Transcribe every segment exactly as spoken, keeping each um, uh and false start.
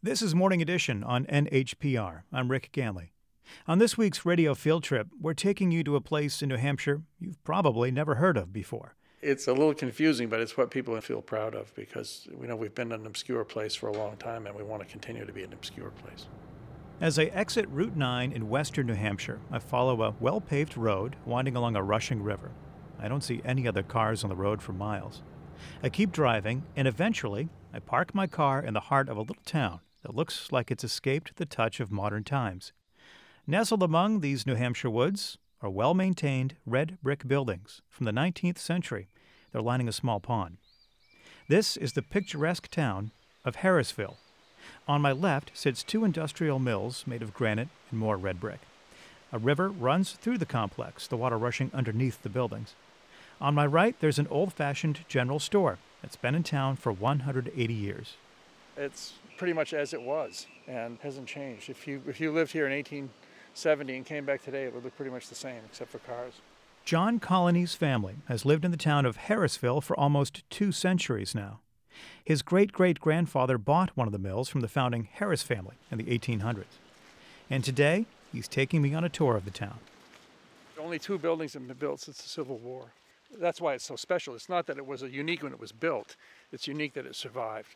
This is Morning Edition on N H P R. I'm Rick Ganley. On this week's radio field trip, we're taking you to a place in New Hampshire you've probably never heard of before. It's a little confusing, but it's what people feel proud of because we know we've been an obscure place for a long time and we want to continue to be an obscure place. As I exit Route nine in western New Hampshire, I follow a well-paved road winding along a rushing river. I don't see any other cars on the road for miles. I keep driving, and eventually, I park my car in the heart of a little town that looks like it's escaped the touch of modern times. Nestled among these New Hampshire woods are well-maintained red brick buildings from the nineteenth century. They're lining a small pond. This is the picturesque town of Harrisville. On my left sits two industrial mills made of granite and more red brick. A river runs through the complex, the water rushing underneath the buildings. On my right, there's an old-fashioned general store that's been in town for one hundred eighty years. It's pretty much as it was and hasn't changed. If you if you lived here in eighteen seventy and came back today, it would look pretty much the same except for cars. John Colony's family has lived in the town of Harrisville for almost two centuries now. His great-great-grandfather bought one of the mills from the founding Harris family in the eighteen hundreds. And today, he's taking me on a tour of the town. Only two buildings have been built since the Civil War. That's why it's so special. It's not that it was a unique when it was built. It's unique that it survived.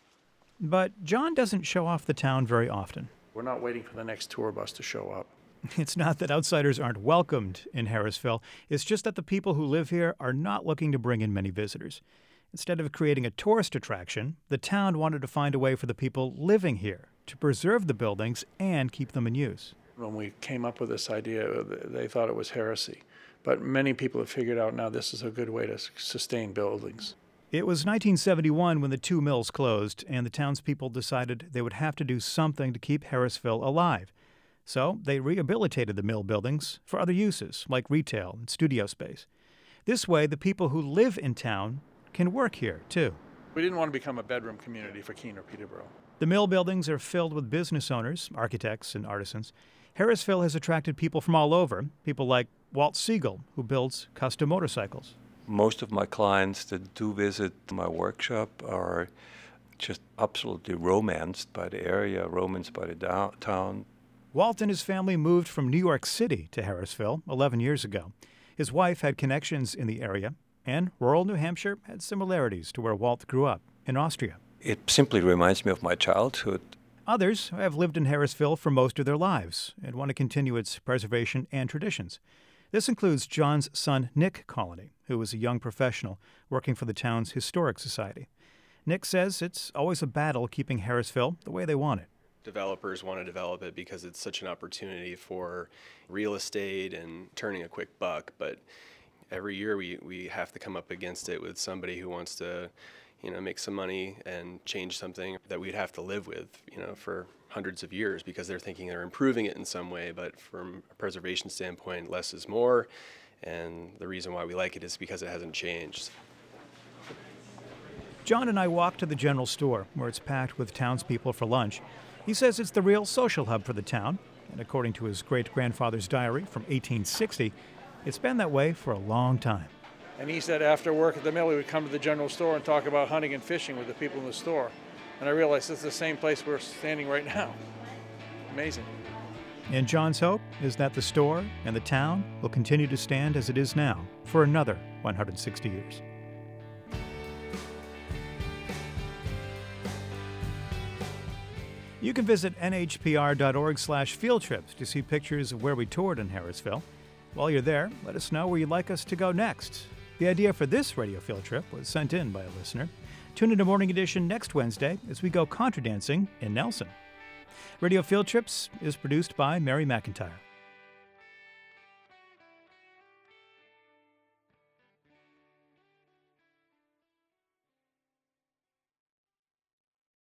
But John doesn't show off the town very often. We're not waiting for the next tour bus to show up. It's not that outsiders aren't welcomed in Harrisville. It's just that the people who live here are not looking to bring in many visitors. Instead of creating a tourist attraction, the town wanted to find a way for the people living here to preserve the buildings and keep them in use. When we came up with this idea, they thought it was heresy. But many people have figured out now this is a good way to sustain buildings. It was nineteen seventy-one when the two mills closed, and the townspeople decided they would have to do something to keep Harrisville alive. So they rehabilitated the mill buildings for other uses, like retail and studio space. This way, the people who live in town can work here, too. We didn't want to become a bedroom community for Keene or Peterborough. The mill buildings are filled with business owners, architects, and artisans. Harrisville has attracted people from all over, people like Walt Siegel, who builds custom motorcycles. Most of my clients that do visit my workshop are just absolutely romanced by the area, romanced by the down- town. Walt and his family moved from New York City to Harrisville eleven years ago. His wife had connections in the area, and rural New Hampshire had similarities to where Walt grew up, in Austria. It simply reminds me of my childhood. Others have lived in Harrisville for most of their lives and want to continue its preservation and traditions. This includes John's son, Nick Colony, who is a young professional working for the town's Historic Society. Nick says it's always a battle keeping Harrisville the way they want it. Developers want to develop it because it's such an opportunity for real estate and turning a quick buck, but every year we, we have to come up against it with somebody who wants to, you know, make some money and change something that we'd have to live with, you know, for hundreds of years because they're thinking they're improving it in some way, but from a preservation standpoint, less is more, and the reason why we like it is because it hasn't changed. John and I walk to the general store, where it's packed with townspeople for lunch. He says it's the real social hub for the town, and according to his great-grandfather's diary from eighteen sixty, it's been that way for a long time. And he said after work at the mill, he would come to the general store and talk about hunting and fishing with the people in the store. And I realized this is the same place we're standing right now. Amazing. And John's hope is that the store and the town will continue to stand as it is now for another one hundred sixty years. You can visit N H P R dot org slash field trips to see pictures of where we toured in Harrisville. While you're there, let us know where you'd like us to go next. The idea for this radio field trip was sent in by a listener. Tune into Morning Edition next Wednesday as we go contra dancing in Nelson. Radio Field Trips is produced by Mary McIntyre.